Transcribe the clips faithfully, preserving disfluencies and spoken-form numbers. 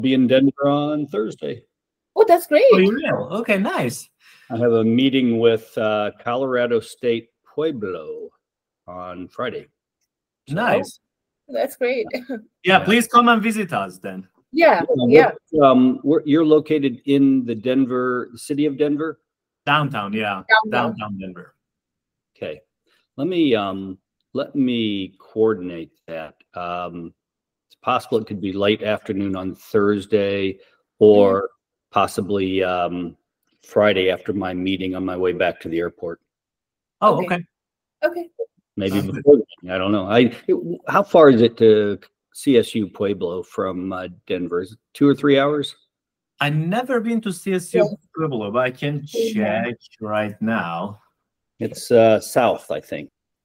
Be in Denver on Thursday. Oh, that's great. Oh, you will? Okay, nice. I have a meeting with uh, Colorado State Pueblo on Friday. So, nice. Oh, that's great. Yeah, yeah, please come and visit us then. Yeah, yeah. yeah. Um, we're, you're located in the Denver, the city of Denver? Downtown, yeah. Downtown, Downtown Denver. Okay. Let me um let me coordinate that. Um, it's possible it could be late afternoon on Thursday or mm-hmm. possibly um, Friday after my meeting on my way back to the airport. Oh, okay. Okay. Maybe okay. before. I don't know. I how far is it to C S U Pueblo from uh, Denver? Is it two or three hours? I've never been to C S U yeah. Pueblo, but I can check right now. It's uh, south, I think.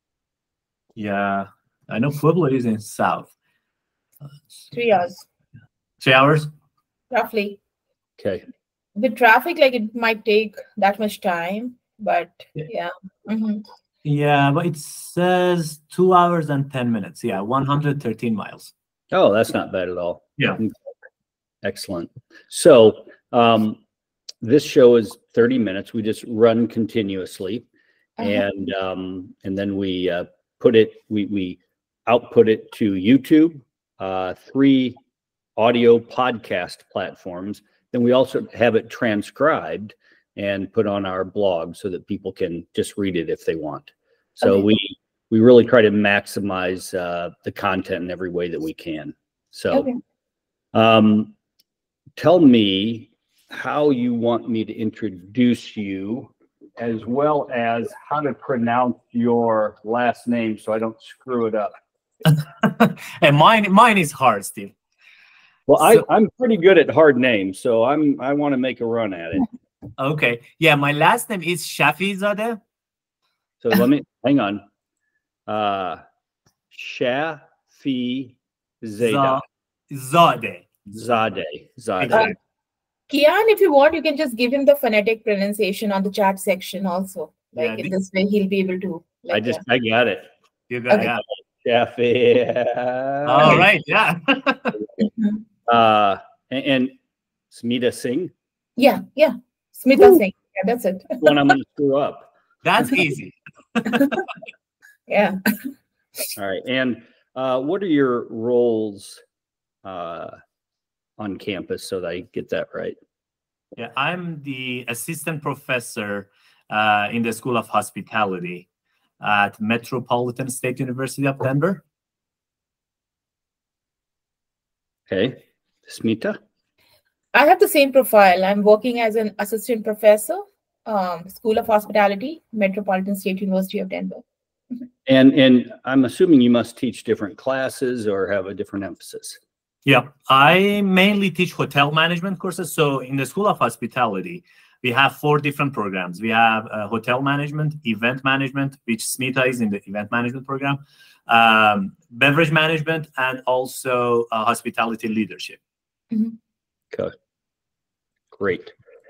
Yeah, I know Pueblo is in south. Three hours. Three hours? Roughly. Okay. The traffic, like it might take that much time, but yeah. Yeah, mm-hmm. yeah but it says two hours and ten minutes. Yeah, one hundred thirteen miles. Oh, that's not bad at all. Yeah. Excellent. So um, this show is thirty minutes. We just run continuously. Uh-huh. And um, and then we uh, put it, we we output it to YouTube, uh, three audio podcast platforms. Then we also have it transcribed and put on our blog so that people can just read it if they want. So okay. we we really try to maximize uh, the content in every way that we can. So okay. um, tell me how you want me to introduce you, as well as how to pronounce your last name so I don't screw it up. And mine, mine is hard, Steve. Well, so, I, I'm pretty good at hard names, so I'm I want to make a run at it. Okay. Yeah, my last name is Shafizadeh. So let me hang on. Uh, Shafizadeh. Zadeh. Zadeh. Zadeh. Uh, Kian, if you want, you can just give him the phonetic pronunciation on the chat section also. Like yeah, in this way, he'll be able to. Like, I just, uh, I got it. You got okay. it. Shafi. All right, yeah. uh, and, and Smita Singh. Yeah, yeah. Smita Singh. Yeah, that's it. One I'm going to screw up. That's easy. Yeah. All right. And uh, what are your roles uh, on campus so that I get that right? Yeah, I'm the assistant professor uh, in the School of Hospitality at Metropolitan State University of Denver. Okay. Smita? I have the same profile. I'm working as an assistant professor, um, School of Hospitality, Metropolitan State University of Denver. And and I'm assuming you must teach different classes or have a different emphasis. Yeah, I mainly teach hotel management courses. So in the School of Hospitality, we have four different programs. We have uh, hotel management, event management, which Smita is in the event management program, um, beverage management, and also uh, hospitality leadership. Mm-hmm. Okay, great.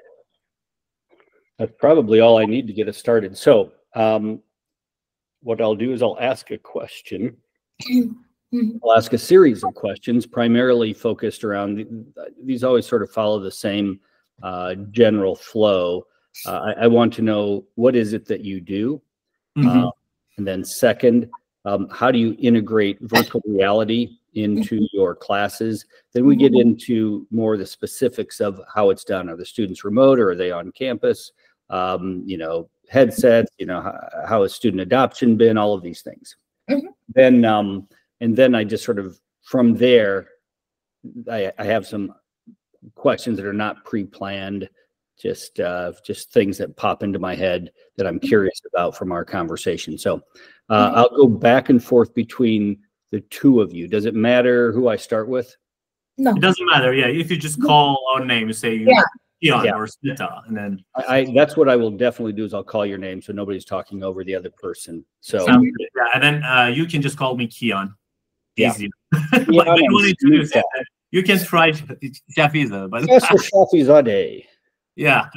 That's probably all I need to get us started. So um, what I'll do is I'll ask a question. I'll ask a series of questions, primarily focused around, these always sort of follow the same uh, general flow. Uh, I, I want to know, what is it that you do? Mm-hmm. Uh, and then second, um, how do you integrate virtual reality into your classes? Then we get into more of the specifics of how it's done. Are the students remote or are they on campus? Um, you know, headsets, you know, how, how has student adoption been? All of these things. Mm-hmm. Then, um, and then I just sort of, from there, I, I have some questions that are not pre-planned, just uh, just things that pop into my head that I'm curious about from our conversation. So uh, mm-hmm. I'll go back and forth between the two of you. Does it matter who I start with? No. It doesn't matter. Yeah, if you just call our name, say yeah. Kian yeah. or Smita, and then I, I that's what I will definitely do is I'll call your name so nobody's talking over the other person. So yeah, and then uh, you can just call me Kian. Yeah. Easy. But you want to introduce it. You can try Shafizadeh, but yes, Shafizadeh. Yeah.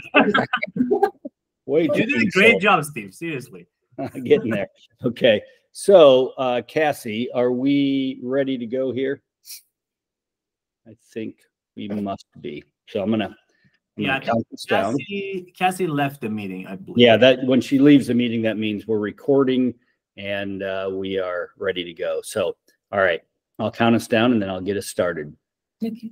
Wait, you did a great so. job, Steve. Seriously. Getting there. Okay. So, uh, Cassie, are we ready to go here? I think We must be. So I'm gonna, I'm yeah, gonna count this down. Cassie, Cassie left the meeting, I believe. Yeah, that when she leaves the meeting, that means we're recording and uh, we are ready to go. So, all right, I'll count us down and then I'll get us started. Okay.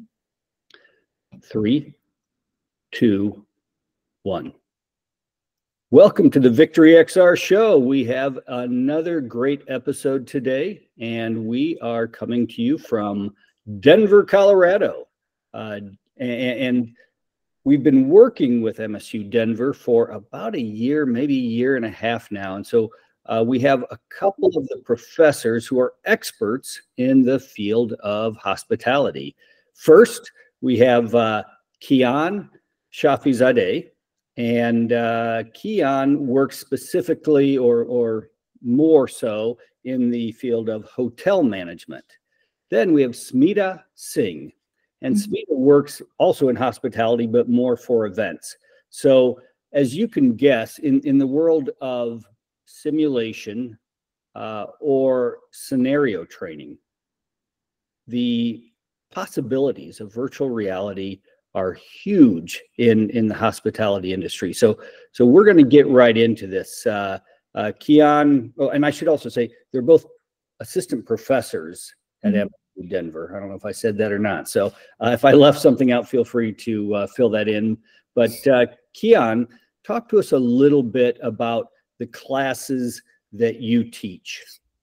Three, two, one. Welcome to the Victory X R show. We have another great episode today, and we are coming to you from Denver, Colorado. Uh, and, and we've been working with M S U Denver for about a year, maybe a year and a half now. And so uh, we have a couple of the professors who are experts in the field of hospitality. First, we have uh, Kian Shafizadeh. And uh, Kian works specifically or, or more so in the field of hotel management. Then we have Smita Singh. And mm-hmm. Smita works also in hospitality, but more for events. So as you can guess, in, in the world of simulation uh, or scenario training, the possibilities of virtual reality are huge in, in the hospitality industry. So, so we're going to get right into this. Uh, uh, Kian, oh, and I should also say, they're both assistant professors at mm-hmm. M S U Denver. I don't know if I said that or not. So uh, if I left something out, feel free to uh, fill that in. But uh, Kian, talk to us a little bit about the classes that you teach.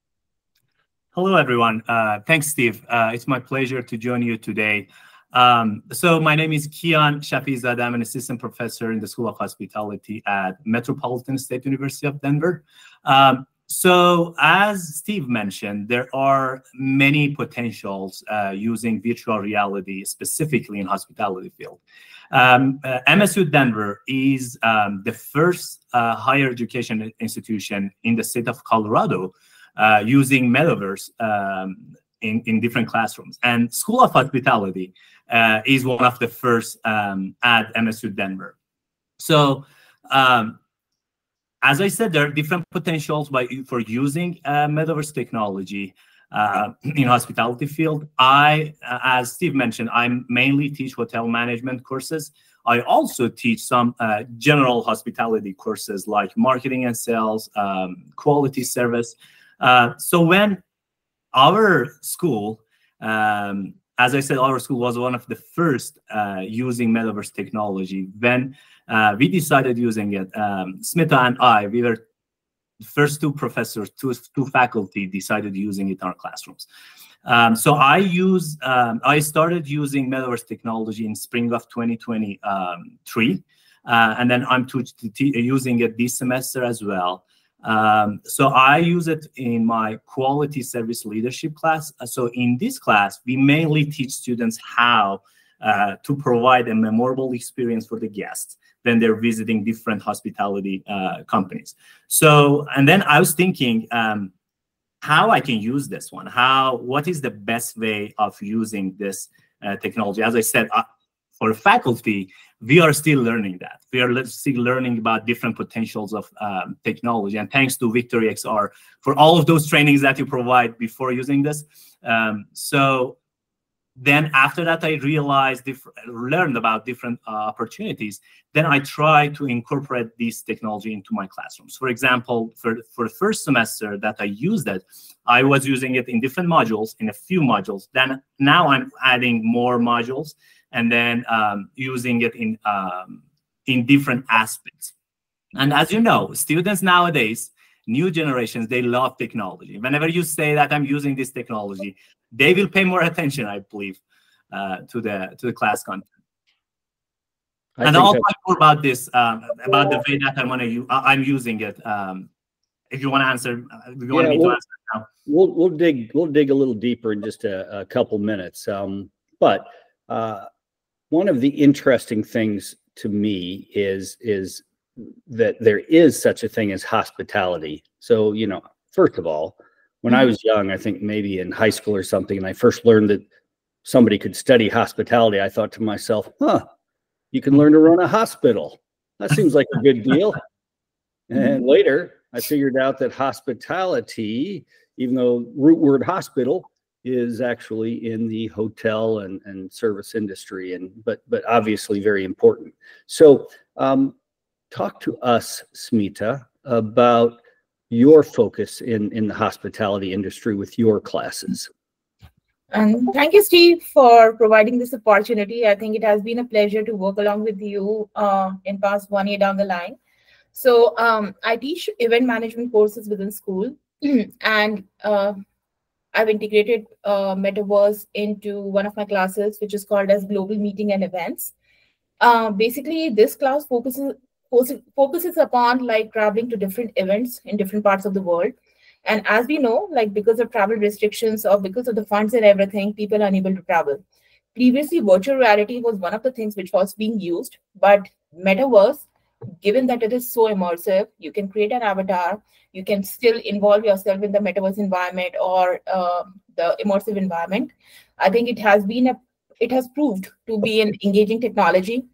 Hello, everyone. Uh, thanks, Steve. Uh, it's my pleasure to join you today. Um, so my name is Kian Shafizadeh. I'm an assistant professor in the School of Hospitality at Metropolitan State University of Denver. Um, so as Steve mentioned, there are many potentials uh, using virtual reality, specifically in hospitality field. Um, uh, M S U Denver is um, the first uh, higher education institution in the state of Colorado uh, using metaverse um, in, in different classrooms. And School of Hospitality Uh, is one of the first um, at M S U Denver. So, um, as I said, there are different potentials by, for using uh, metaverse technology uh, in hospitality field. I, as Steve mentioned, I mainly teach hotel management courses. I also teach some uh, general hospitality courses like marketing and sales, um, quality service. Uh, so when our school, um, as I said, our school was one of the first uh, using metaverse technology. When uh, we decided using it, um, Smita and I, we were the first two professors, two, two faculty decided using it in our classrooms. Um, so I use, um, I started using metaverse technology in spring of twenty twenty-three, uh, and then I'm to, to using it this semester as well. Um, so I use it in my quality service leadership class. So in this class, we mainly teach students how uh, to provide a memorable experience for the guests when they're visiting different hospitality uh, companies. So, and then I was thinking um, how I can use this one, how, what is the best way of using this uh, technology? As I said, uh, for faculty, we are still learning that. We are still learning about different potentials of um, technology. And thanks to Victory X R for all of those trainings that you provide before using this. Um, so then after that, I realized, learned about different uh, opportunities. Then I try to incorporate this technology into my classrooms. For example, for, for the first semester that I used it, I was using it in different modules, in a few modules. Then now I'm adding more modules and then um, using it in, um, in different aspects. And as you know, students nowadays, new generations, they love technology. Whenever you say that I'm using this technology, they will pay more attention, I believe, uh, to the to the class content. I and I'll talk more about this, um, about the way that I want to I'm using it. Um, if you want to answer, if you want yeah, me we'll, to answer now. We'll we'll dig we'll dig a little deeper in just a, a couple minutes. Um, but uh, one of the interesting things to me is is that there is such a thing as hospitality. So, you know, first of all, when I was young, I think maybe in high school or something, and I first learned that somebody could study hospitality, I thought to myself, huh, you can learn to run a hospital. That seems like a good deal. And later, I figured out that hospitality, even though root word hospital, is actually in the hotel and, and service industry, and but but obviously very important. So um, talk to us, Smita, about your focus in, in the hospitality industry with your classes. And thank you, Steve, for providing this opportunity. I think it has been a pleasure to work along with you uh, in past one year down the line. So um, I teach event management courses within school, and uh, I've integrated uh, Metaverse into one of my classes, which is called as Global Meeting and Events. Uh, basically, this class focuses focuses upon like traveling to different events in different parts of the world. And as we know, like because of travel restrictions or because of the funds and everything, people are unable to travel. Previously, virtual reality was one of the things which was being used, but Metaverse, given that it is so immersive, you can create an avatar, you can still involve yourself in the Metaverse environment or uh, the immersive environment. I think it has been a, it has proved to be an engaging technology.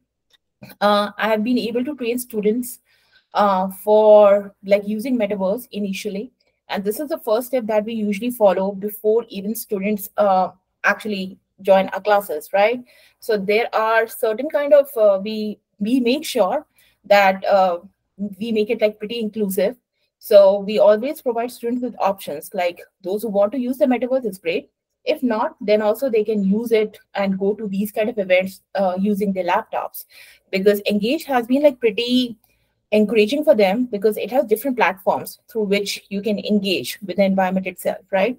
Uh, I have been able to train students uh, for like using Metaverse initially. And this is the first step that we usually follow before even students uh, actually join our classes, right? So there are certain kind of, uh, we, we make sure that uh, we make it like pretty inclusive. So we always provide students with options, like those who want to use the Metaverse is great. If not, then also they can use it and go to these kind of events uh, using their laptops, because Engage has been like pretty encouraging for them because it has different platforms through which you can engage with the environment itself, right?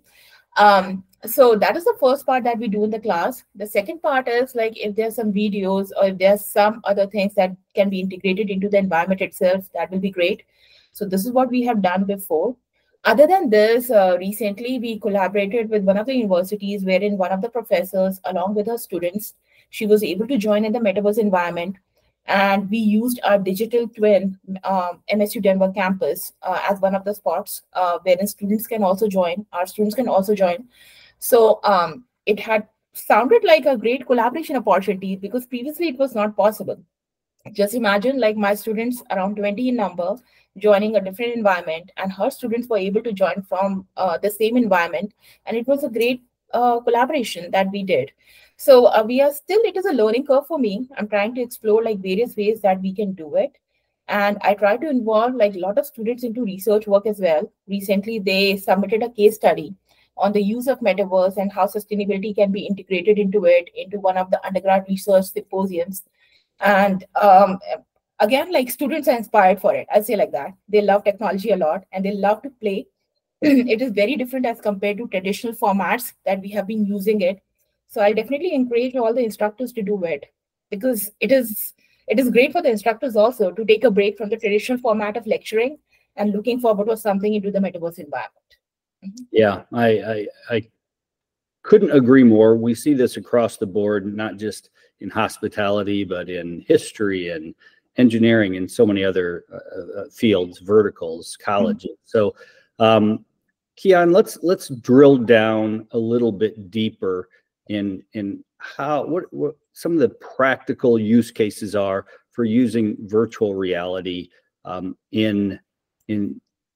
Um, so that is the first part that we do in the class. The second part is like if there's some videos or if there's some other things that can be integrated into the environment itself, that will be great. So this is what we have done before. Other than this, uh, recently we collaborated with one of the universities wherein one of the professors, along with her students, she was able to join in the Metaverse environment. And we used our digital twin um, M S U Denver campus uh, as one of the spots uh, wherein students can also join, our students can also join. So um, it had sounded like a great collaboration opportunity because previously it was not possible. Just imagine like my students around twenty in number joining a different environment, and her students were able to join from uh, the same environment. And it was a great uh, collaboration that we did. So uh, we are still, it is a learning curve for me. I'm trying to explore like various ways that we can do it. And I try to involve like a lot of students into research work as well. Recently, they submitted a case study on the use of Metaverse and how sustainability can be integrated into it, into one of the undergrad research symposiums. And um, again, like students are inspired for it. I'll say like that. They love technology a lot and they love to play. It is very different as compared to traditional formats that we have been using it. So I definitely encourage all the instructors to do it because it is it is great for the instructors also to take a break from the traditional format of lecturing and looking forward to something into the Metaverse environment. Mm-hmm. Yeah, I, I I couldn't agree more. We see this across the board, not just in hospitality, but in history and engineering and so many other uh, fields, verticals, colleges. Mm-hmm. So, um, Kian, let's let's drill down a little bit deeper in in how what, what some of the practical use cases are for using virtual reality um, in in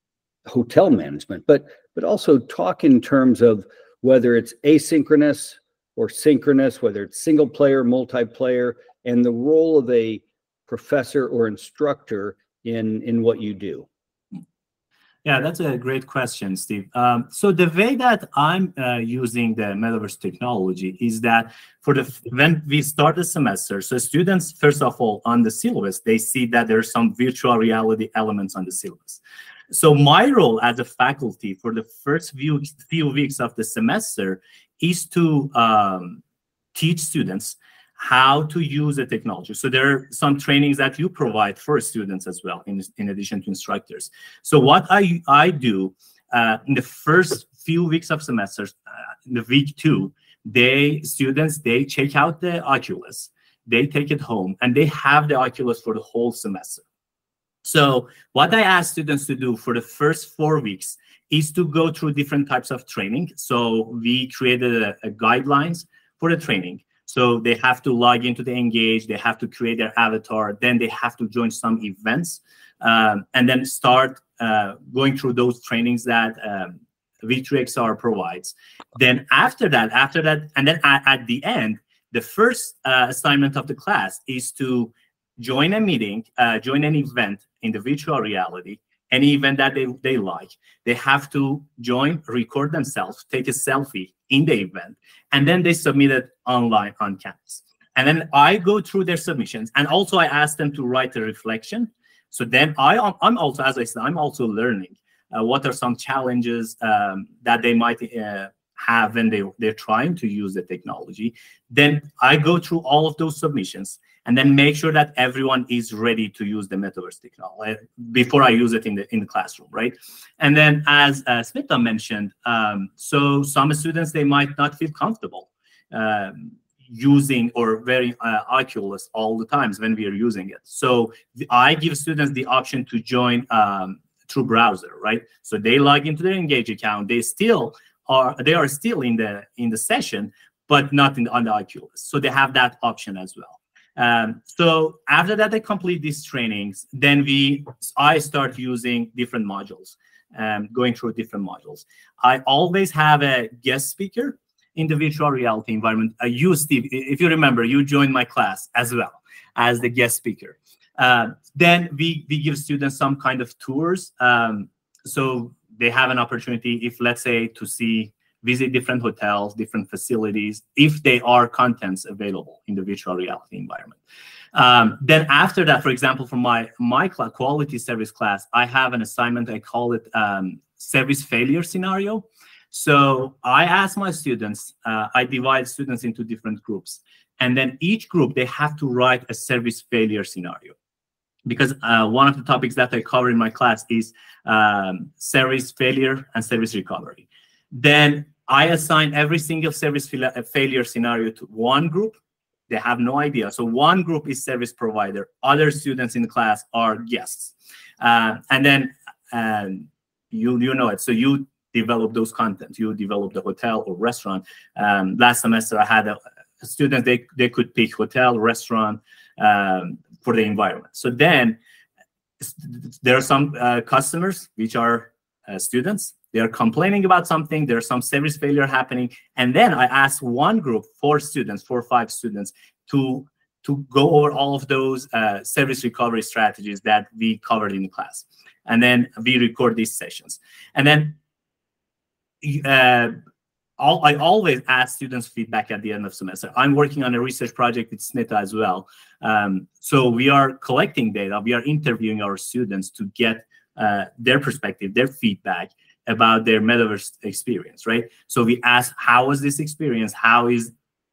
hotel management, but but also talk in terms of whether it's asynchronous or synchronous, whether it's single player, multiplayer, and the role of a professor or instructor in in what you do. Yeah, that's a great question, Steve. Um, so the way that I'm uh, using the Metaverse technology is that for the when we start the semester, so students, first of all, on the syllabus, they see that there's some virtual reality elements on the syllabus. So my role as a faculty for the first few, few weeks of the semester is to um, teach students how to use the technology. So there are some trainings that you provide for students as well, in, in addition to instructors. So what I, I do uh, in the first few weeks of semesters, uh, in the week two, they students, they check out the Oculus, they take it home, and they have the Oculus for the whole semester. So what I ask students to do for the first four weeks is to go through different types of training. So we created a, a guidelines for the training. So they have to log into the Engage, they have to create their avatar, then they have to join some events, um, and then start uh, going through those trainings that um, V three X R provides. Then after that, after that, and then at, at the end, the first uh, assignment of the class is to join a meeting, uh, join an event in the virtual reality, any event that they, they like. They have to join, record themselves, take a selfie in the event, and then they submit it online on campus. And then I go through their submissions, and also I ask them to write a reflection. So then I, I'm also, as I said, I'm also learning uh, what are some challenges um, that they might uh, have when they, they're trying to use the technology. Then I go through all of those submissions and then make sure that everyone is ready to use the metaverse technology before I use it in the in the classroom, right? And then as uh, Smita mentioned, um, so some students, they might not feel comfortable um, using or very uh, Oculus all the times when we are using it. So the, I give students the option to join um, through browser, right? So they log into their Engage account. They still are they are still in the in the session, but not in the, on the Oculus. So they have that option as well. Um, so after that, they complete these trainings. Then we I start using different modules, um, going through different modules. I always have a guest speaker in the virtual reality environment. Uh, you, Steve, if you remember, you joined my class as well as the guest speaker. Uh, then we, we give students some kind of tours. Um, so they have an opportunity, if let's say, to see, visit different hotels, different facilities, if they are contents available in the virtual reality environment. Um, then after that, for example, for my, my quality service class, I have an assignment, I call it um, service failure scenario. So I ask my students, uh, I divide students into different groups. And then each group, they have to write a service failure scenario. Because uh, one of the topics that I cover in my class is um, service failure and service recovery. Then I assign every single service failure scenario to one group. They have no idea. So one group is service provider. Other students in the class are guests. Uh, and then um, you, you know it. So you develop those content. You develop the hotel or restaurant. Um, last semester, I had a, a student, they, they could pick hotel, restaurant um, for the environment. So then there are some uh, customers, which are uh, students. They are complaining about something. There's some service failure happening. And then I ask one group, four students, four or five students, to, to go over all of those uh, service recovery strategies that we covered in the class. And then we record these sessions. And then uh, all, I always ask students feedback at the end of semester. I'm working on a research project with Smita as well. Um, so we are collecting data. We are interviewing our students to get uh, their perspective, their feedback about their metaverse experience, right? So we ask, how was this experience? How is,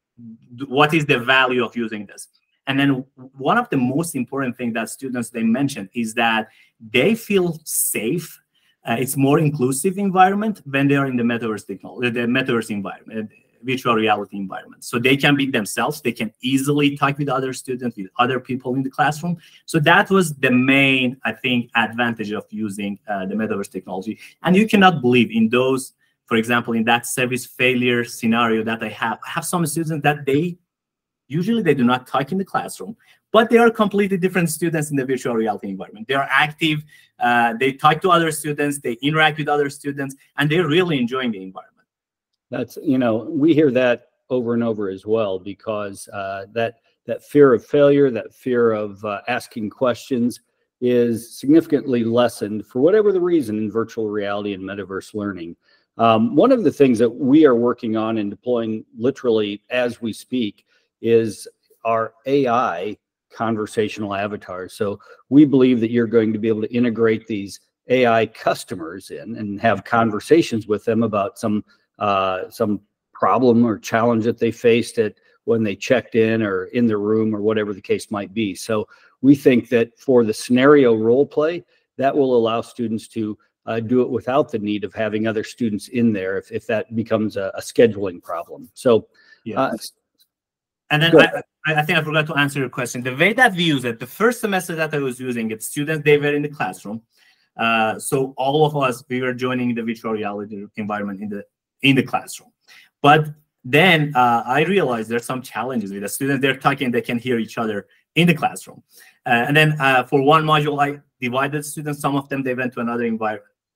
what is the value of using this? And then one of the most important things that students, they mention is that they feel safe. Uh, it's more inclusive environment when they are in the metaverse technology, the metaverse environment, virtual reality environment. So they can be themselves. They can easily talk with other students, with other people in the classroom. So that was the main, I think, advantage of using uh, the metaverse technology. And you cannot believe in those, for example, in that service failure scenario that I have, I have some students that they, usually they do not talk in the classroom, but they are completely different students in the virtual reality environment. They are active, uh, they talk to other students, they interact with other students, and they're really enjoying the environment. That's, you know, we hear that over and over as well, because uh, that that fear of failure, that fear of uh, asking questions is significantly lessened for whatever the reason in virtual reality and metaverse learning. Um, one of the things that we are working on and deploying literally as we speak is our A I conversational avatars. So we believe that you're going to be able to integrate these A I customers in and have conversations with them about some uh, some problem or challenge that they faced at when they checked in or in their room or whatever the case might be. So we think that for the scenario role play, that will allow students to uh, do it without the need of having other students in there if, if that becomes a, a scheduling problem. So, yeah. Uh, and then I, I think I forgot to answer your question. The way that we use it, the first semester that I was using it, students, they were in the classroom. Uh, so all of us, we were joining the virtual reality environment in the in the classroom. But then uh, I realized there's some challenges with the students. They're talking, they can hear each other in the classroom. Uh, and then uh, for one module, I divided students. Some of them, they went to another environment,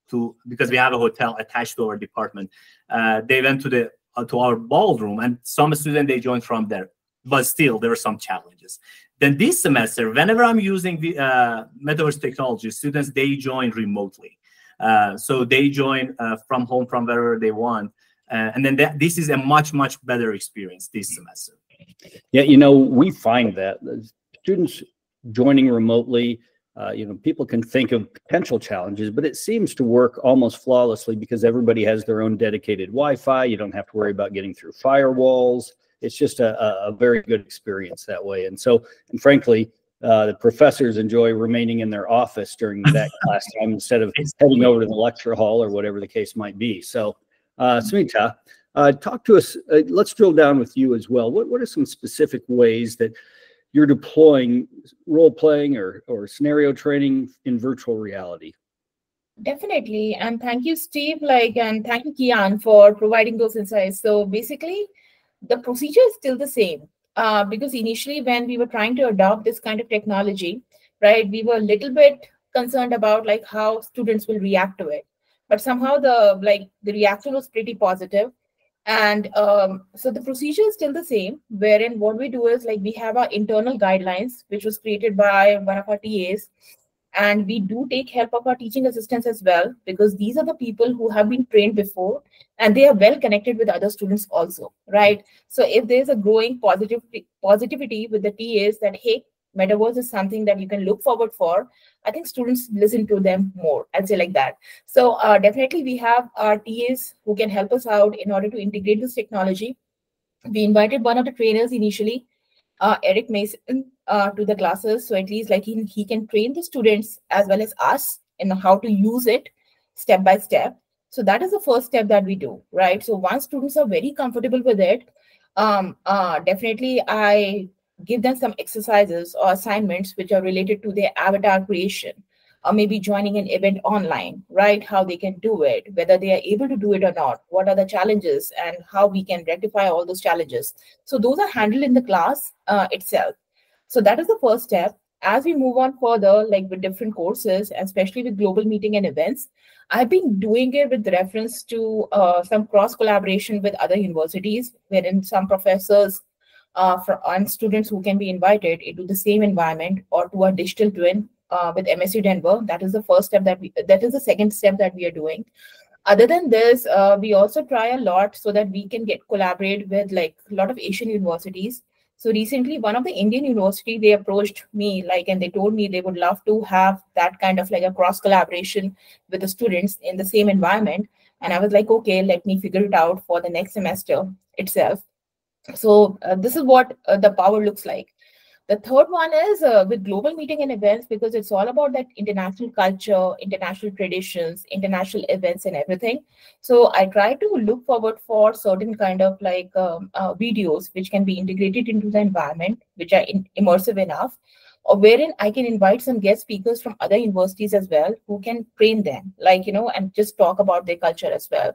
to, because we have a hotel attached to our department. Uh, they went to the uh, to our ballroom, and some students, they joined from there. But still, there are some challenges. Then this semester, whenever I'm using the uh, Metaverse technology, students, they join remotely. Uh, so they join uh, from home, from wherever they want. Uh, and then that, this is a much, much better experience this semester. Yeah, you know, we find that students joining remotely, uh, you know, people can think of potential challenges, but it seems to work almost flawlessly because everybody has their own dedicated Wi-Fi. You don't have to worry about getting through firewalls. It's just a, a very good experience that way. And so, and frankly, uh, the professors enjoy remaining in their office during that class time instead of heading over to the lecture hall or whatever the case might be. So, uh, Smita, uh, talk to us. Uh, let's drill down with you as well. What, what are some specific ways that you're deploying role playing or, or scenario training in virtual reality? Definitely. And thank you, Steve, like, and thank you, Kian, for providing those insights. So basically, the procedure is still the same uh, because initially when we were trying to adopt this kind of technology, right, we were a little bit concerned about like how students will react to it. But somehow the like the reaction was pretty positive. And um, so the procedure is still the same, wherein what we do is like we have our internal guidelines, which was created by one of our T As. And we do take help of our teaching assistants as well, because these are the people who have been trained before and they are well connected with other students also, right? So if there's a growing positive positivity with the T As that, hey, Metaverse is something that you can look forward for, I think students listen to them more, I'd say like that. So uh, definitely we have our T As who can help us out in order to integrate this technology. We invited one of the trainers initially, uh, Eric Mason, uh, to the classes. So at least like he, he can train the students as well as us in how to use it step by step. So that is the first step that we do, right? So once students are very comfortable with it, um, uh, definitely I give them some exercises or assignments which are related to their avatar creation, or maybe joining an event online, right? How they can do it, whether they are able to do it or not, what are the challenges and how we can rectify all those challenges. So those are handled in the class uh, itself. So that is the first step. As we move on further, like with different courses, especially with global meeting and events, I've been doing it with reference to uh, some cross collaboration with other universities, wherein some professors Uh, for and students who can be invited into the same environment or to a digital twin uh, with M S U Denver. That is the first step that we, that is the second step that we are doing. Other than this, uh, we also try a lot so that we can get collaborate with like a lot of Asian universities. So recently, one of the Indian university, they approached me like, and they told me they would love to have that kind of like a cross collaboration with the students in the same environment. And I was like, okay, let me figure it out for the next semester itself. So uh, this is what uh, the power looks like. The third one is uh, with global meeting and events, because it's all about that international culture, international traditions, international events and everything. So I try to look forward for certain kind of like um, uh, videos which can be integrated into the environment, which are in- immersive enough, or wherein I can invite some guest speakers from other universities as well, who can train them, like, you know, and just talk about their culture as well.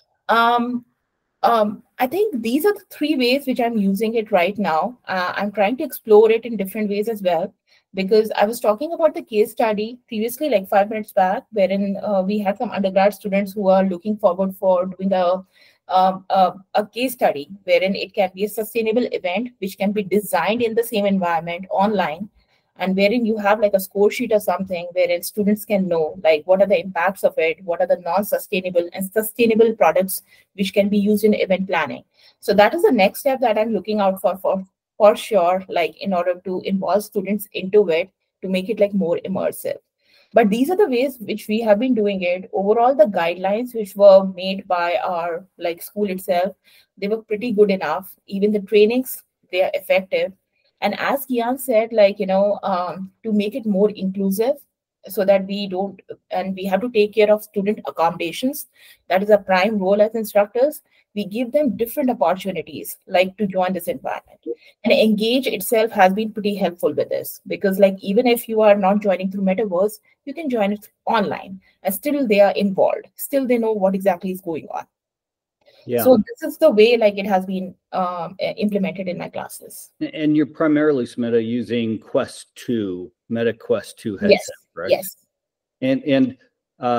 Um, Um, I think these are the three ways which I'm using it right now. Uh, I'm trying to explore it in different ways as well, because I was talking about the case study previously, like five minutes back, wherein uh, we had some undergrad students who are looking forward for doing a, um, a, a case study, wherein it can be a sustainable event which can be designed in the same environment online, and wherein you have like a score sheet or something wherein students can know like what are the impacts of it, what are the non-sustainable and sustainable products which can be used in event planning. So that is the next step that I'm looking out for for for sure, like in order to involve students into it to make it like more immersive. But these are the ways which we have been doing it. Overall, the guidelines which were made by our like school itself, they were pretty good enough. Even the trainings, they are effective. And as Kian said, like, you know, um, to make it more inclusive so that we don't, and we have to take care of student accommodations. That is a prime role as instructors. We give them different opportunities, like to join this environment. And Engage itself has been pretty helpful with this, because like, even if you are not joining through Metaverse, you can join it online and still they are involved. Still they know what exactly is going on. Yeah. So this is the way like it has been um, implemented in my classes. And you're primarily, Smita, using Quest two, Meta Quest two headset, yes, right? Yes. And and uh,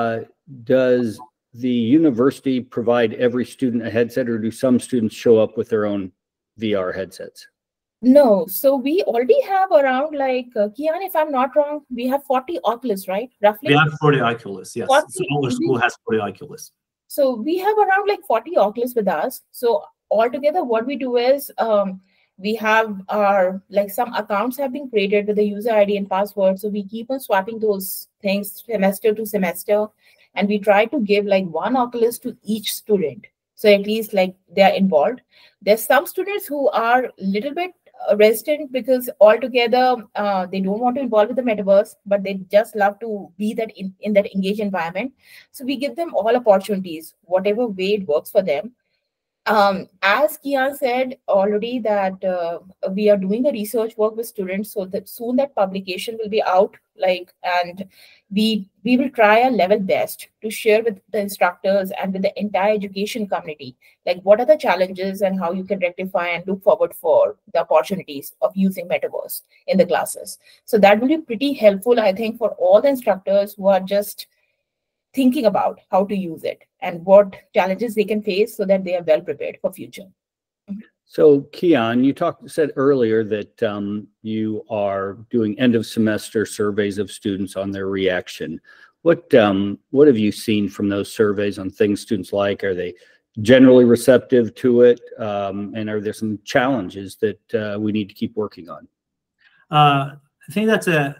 does the university provide every student a headset, or do some students show up with their own V R headsets? No, so we already have around like, uh, Kian, if I'm not wrong, we have forty Oculus, right? Roughly. We have forty Oculus, yes. forty, so our school has forty Oculus. So we have around like forty Oculus with us. So altogether, what we do is um, we have our, like some accounts have been created with the user I D and password. So we keep on swapping those things semester to semester. And we try to give like one Oculus to each student. So at least like they are involved. There's some students who are a little bit resistant because altogether uh, they don't want to involve with the metaverse, but they just love to be that in, in that engaged environment. So we give them all opportunities, whatever way it works for them. Um, as Kian said already that uh, we are doing a research work with students, so that soon that publication will be out, like, and we we will try our level best to share with the instructors and with the entire education community, like what are the challenges and how you can rectify and look forward for the opportunities of using metaverse in the classes. So that will be pretty helpful, I think, for all the instructors who are just thinking about how to use it and what challenges they can face so that they are well prepared for future. So Kian, you talked said earlier that um, you are doing end of semester surveys of students on their reaction. What um, what have you seen from those surveys on things students like? Are they generally receptive to it? Um, and are there some challenges that uh, we need to keep working on? Uh, I think that's a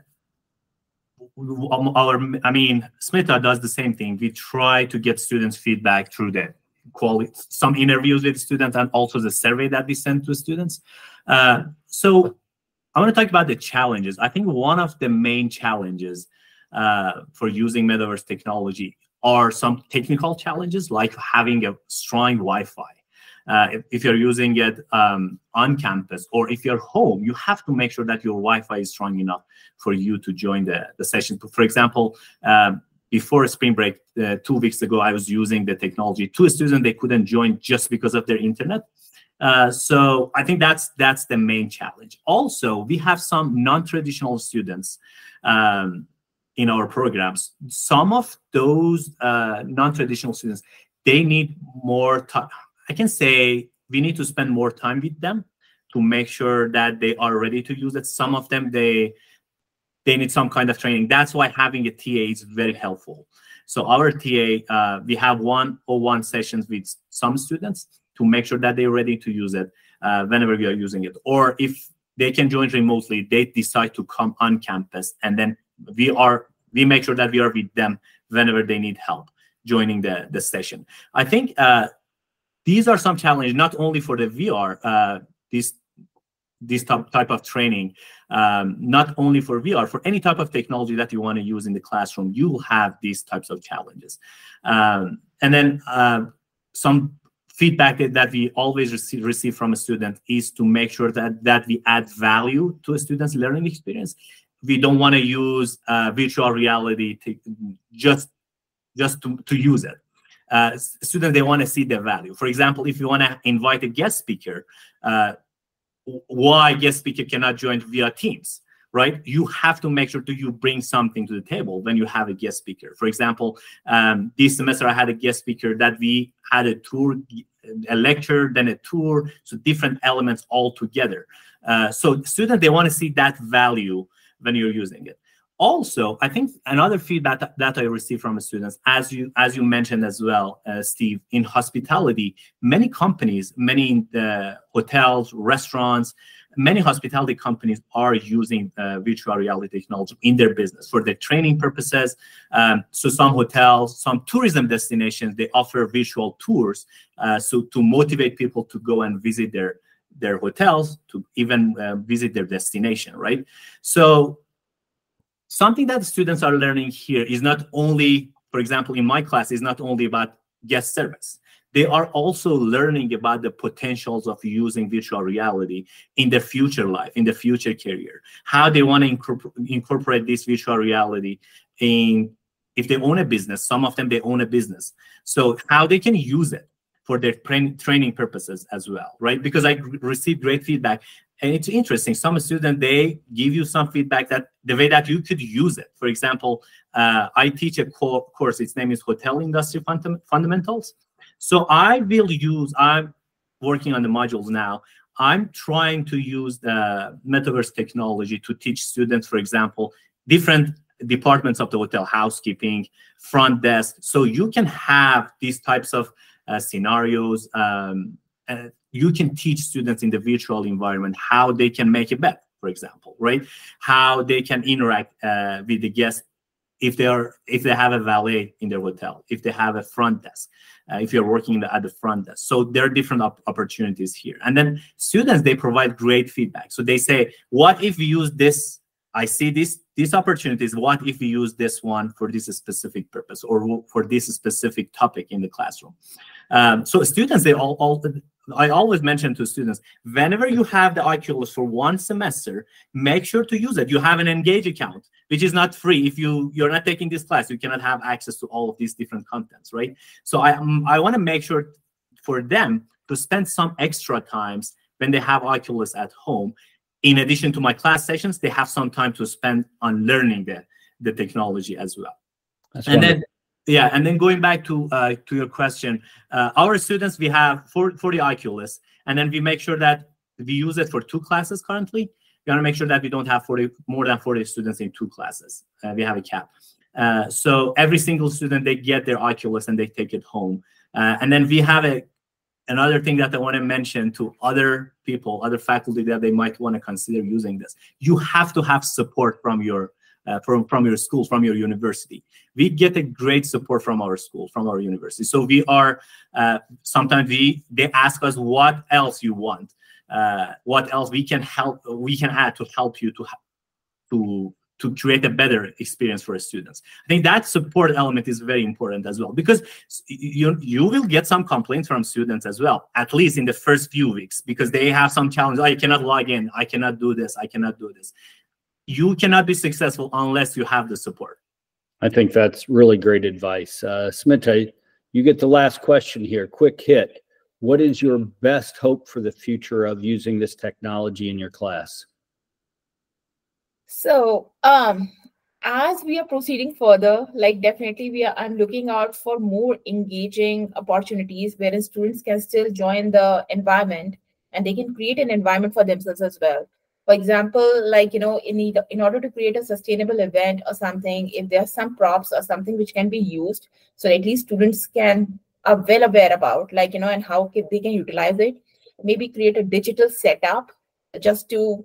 Our, I mean, Smita does the same thing. We try to get students' feedback through the quality, some interviews with students, and also the survey that we send to students. Uh, so I want to talk about the challenges. I think one of the main challenges uh, for using metaverse technology are some technical challenges, like having a strong Wi-Fi. Uh, if, if you're using it um, on campus, or if you're home, you have to make sure that your Wi-Fi is strong enough for you to join the, the session. For example, um, before spring break, uh, two weeks ago, I was using the technology. Two students, they couldn't join just because of their internet. Uh, so I think that's that's the main challenge. Also, we have some non-traditional students um, in our programs. Some of those uh, non-traditional students, they need more time. I can say we need to spend more time with them to make sure that they are ready to use it. Some of them, they they need some kind of training. That's why having a T A is very helpful. So our T A, uh, we have one-on-one sessions with some students to make sure that they're ready to use it uh, whenever we are using it. Or if they can join remotely, they decide to come on campus, and then we are we make sure that we are with them whenever they need help joining the, the session. I think uh, these are some challenges, not only for the V R, uh, this this type, type of training, um, not only for V R, for any type of technology that you want to use in the classroom, you will have these types of challenges. Um, and then uh, some feedback that, that we always receive, receive from a student is to make sure that, that we add value to a student's learning experience. We don't want to use uh, virtual reality to just, just to, to use it. Uh, students, they want to see the value. For example, if you want to invite a guest speaker, uh, why guest speaker cannot join via Teams, right? You have to make sure that you bring something to the table when you have a guest speaker. For example, um, this semester I had a guest speaker that we had a tour, a lecture, then a tour, so different elements all together. Uh, so students, they want to see that value when you're using it. Also, I think another feedback that, that I received from the students, as you as you mentioned as well, uh, Steve, in hospitality, many companies, many uh, hotels, restaurants, many hospitality companies are using uh, virtual reality technology in their business for their training purposes. Um, so some hotels, some tourism destinations, they offer virtual tours, uh, so to motivate people to go and visit their their hotels, to even uh, visit their destination, right? So something that students are learning here is not only, for example, in my class, is not only about guest service. They are also learning about the potentials of using virtual reality in their future life, in the future career, how they want to incorpor incorporate this virtual reality in, if they own a business, some of them, they own a business. So how they can use it for their training purposes as well, right? Because I received great feedback. And it's interesting. Some students, they give you some feedback that the way that you could use it. For example, uh, I teach a co course. Its name is Hotel Industry Fund Fundamentals. So I will use, I'm working on the modules now. I'm trying to use the metaverse technology to teach students, for example, different departments of the hotel, housekeeping, front desk. So you can have these types of uh, scenarios. Um, uh, you can teach students in the virtual environment how they can make a bed, for example, right? How they can interact uh, with the guests if they are if they have a valet in their hotel, if they have a front desk, uh, if you're working the, at the front desk. So there are different op opportunities here. And then students, they provide great feedback. So they say, what if we use this? I see this these opportunities. What if we use this one for this specific purpose or for this specific topic in the classroom? Um, so students, they all, all I always mention to students, whenever you have the Oculus for one semester, make sure to use it. You have an Engage account, which is not free. If you, you're not taking this class, you cannot have access to all of these different contents, right? So I, um, I want to make sure for them to spend some extra times when they have Oculus at home. In addition to my class sessions, they have some time to spend on learning the, the technology as well. That's and wonderful. then Yeah, and then going back to uh, to your question, uh, our students, we have for, for the Oculus, and then we make sure that we use it for two classes currently. We want to make sure that we don't have forty more than forty students in two classes. Uh, we have a cap. Uh, so every single student, they get their Oculus and they take it home. Uh, and then we have a another thing that I want to mention to other people, other faculty that they might want to consider using this. You have to have support from your Uh, from, from your school, from your university. We get a great support from our school, from our university. So we are, uh, sometimes we they ask us what else you want, uh, what else we can help, we can add to help you to, to, to create a better experience for students. I think that support element is very important as well, because you, you will get some complaints from students as well, at least in the first few weeks, because they have some challenges. I cannot log in, I cannot do this, I cannot do this. You cannot be successful unless you have the support. I think that's really great advice. Uh, Smita, you get the last question here. Quick hit. What is your best hope for the future of using this technology in your class? So, um, as we are proceeding further, like definitely we are, I'm looking out for more engaging opportunities wherein students can still join the environment and they can create an environment for themselves as well. For example, like, you know, in, in order to create a sustainable event or something, if there are some props or something which can be used, so at least students can are well aware about, like, you know, and how they can utilize it. Maybe create a digital setup just to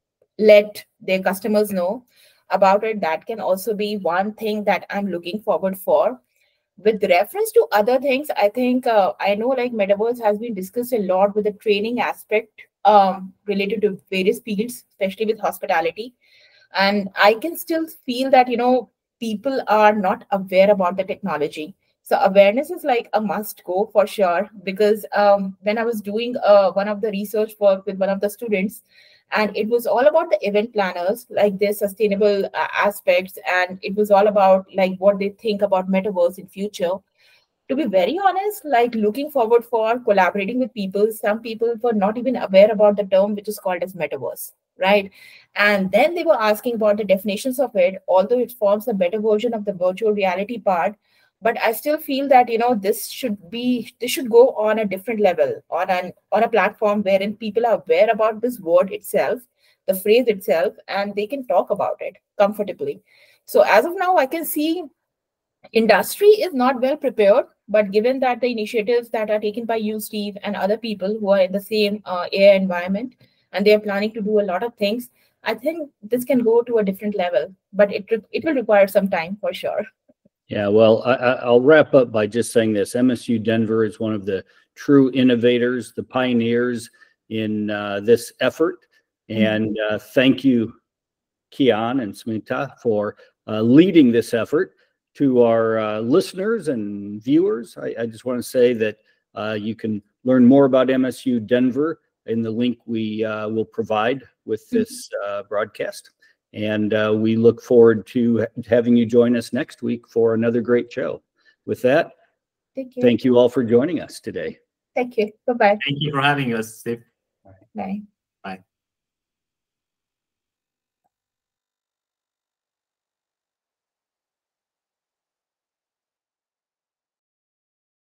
let their customers know about it. That can also be one thing that I'm looking forward for. With reference to other things, I think uh, I know like Metaverse has been discussed a lot with the training aspect um, related to various fields, especially with hospitality. And I can still feel that, you know, people are not aware about the technology. So awareness is like a must go for sure, because um, when I was doing uh, one of the research work with one of the students, and it was all about the event planners, like their sustainable uh, aspects. And it was all about like what they think about Metaverse in future. To be very honest, like looking forward for collaborating with people. Some people were not even aware about the term, which is called as Metaverse, right? And then they were asking about the definitions of it, although it forms a better version of the virtual reality part. But I still feel that, you know, this should be, this should go on a different level, on an on a platform wherein people are aware about this word itself, the phrase itself, and they can talk about it comfortably. So as of now, I can see industry is not well prepared, but given that the initiatives that are taken by you, Steve, and other people who are in the same uh, A I environment, and they are planning to do a lot of things, I think this can go to a different level, but it it will require some time for sure. Yeah, well, I, I'll wrap up by just saying this. M S U Denver is one of the true innovators, the pioneers in uh, this effort. And uh, thank you, Kian and Smita, for uh, leading this effort. To our uh, listeners and viewers, I, I just want to say that uh, you can learn more about M S U Denver in the link we uh, will provide with this uh, broadcast. And uh, we look forward to having you join us next week for another great show. With that, thank you, thank you all for joining us today. Thank you. Bye-bye. Thank you for having us, Steve. Bye. Bye.